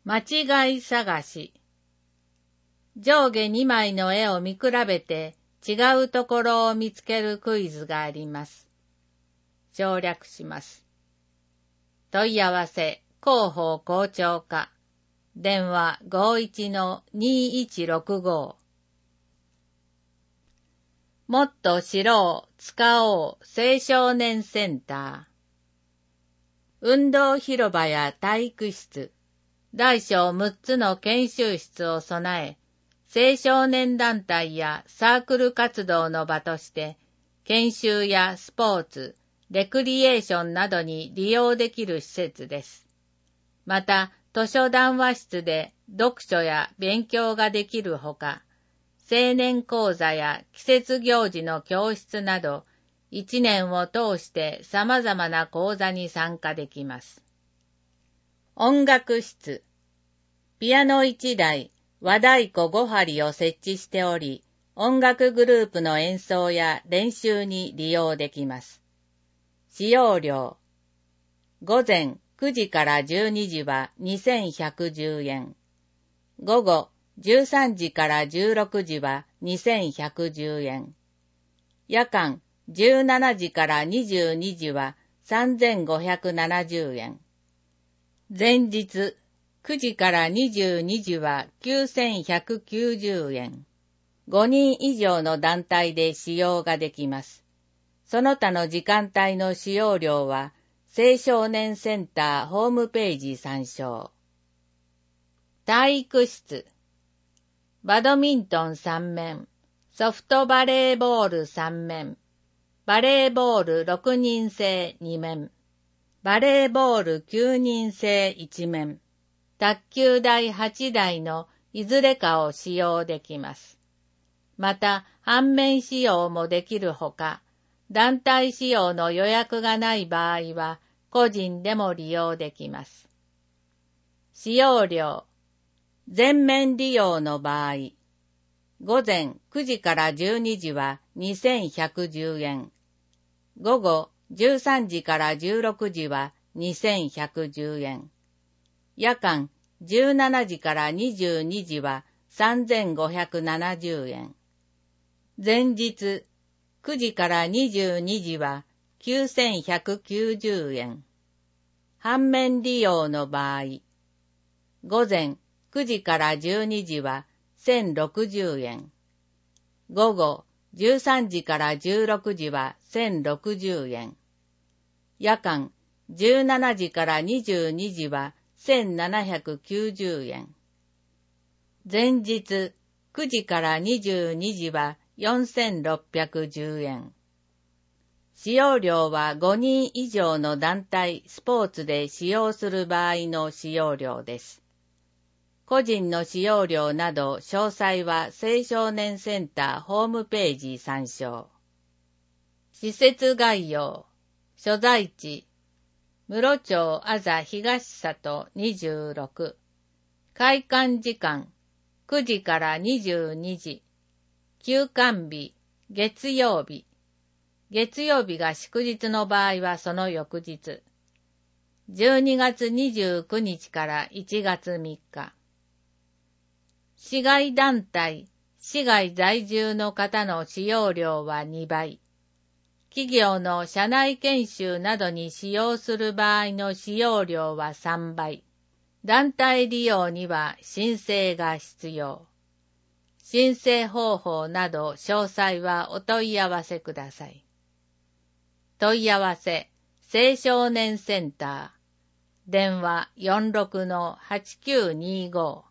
間違い探し。上下2枚の絵を見比べて違うところを見つけるクイズがあります。省略します。問い合わせ、広報校長課。電話 51-2165。もっと知ろう、使おう、青少年センター。運動広場や体育室、大小6つの研修室を備え、青少年団体やサークル活動の場として、研修やスポーツ、レクリエーションなどに利用できる施設です。また、図書談話室で読書や勉強ができるほか、青年講座や季節行事の教室など、1年を通して様々な講座に参加できます。音楽室。ピアノ1台、和太鼓5針を設置しており、音楽グループの演奏や練習に利用できます。使用料。午前9時から12時は2110円。午後13時から16時は2110円。夜間17時から22時は3570円。前日9時から22時は9190円。5人以上の団体で使用ができます。その他の時間帯の使用料は青少年センターホームページ参照。体育室。バドミントン3面、ソフトバレーボール3面、バレーボール6人制2面、バレーボール9人制1面、卓球台8台のいずれかを使用できます。また、半面使用もできるほか、団体使用の予約がない場合は、個人でも利用できます。使用料。全面利用の場合、午前9時から12時は2110円。午後13時から16時は2110円。夜間17時から22時は3570円。前日9時から22時は9190円。半面利用の場合、午前9時から12時は1060円。午後13時から16時は1060円。夜間17時から22時は1790円。前日9時から22時は4610円。使用料は5人以上の団体、スポーツで使用する場合の使用料です。個人の使用料など詳細は青少年センターホームページ参照。施設概要。所在地。室町あざ東里26。開館時間。9時から22時。休館日。月曜日。月曜日が祝日の場合はその翌日。12月29日から1月3日。市外団体、市外在住の方の使用料は2倍。企業の社内研修などに使用する場合の使用料は3倍。団体利用には申請が必要。申請方法など詳細はお問い合わせください。問い合わせ、青少年センター。電話 46-8925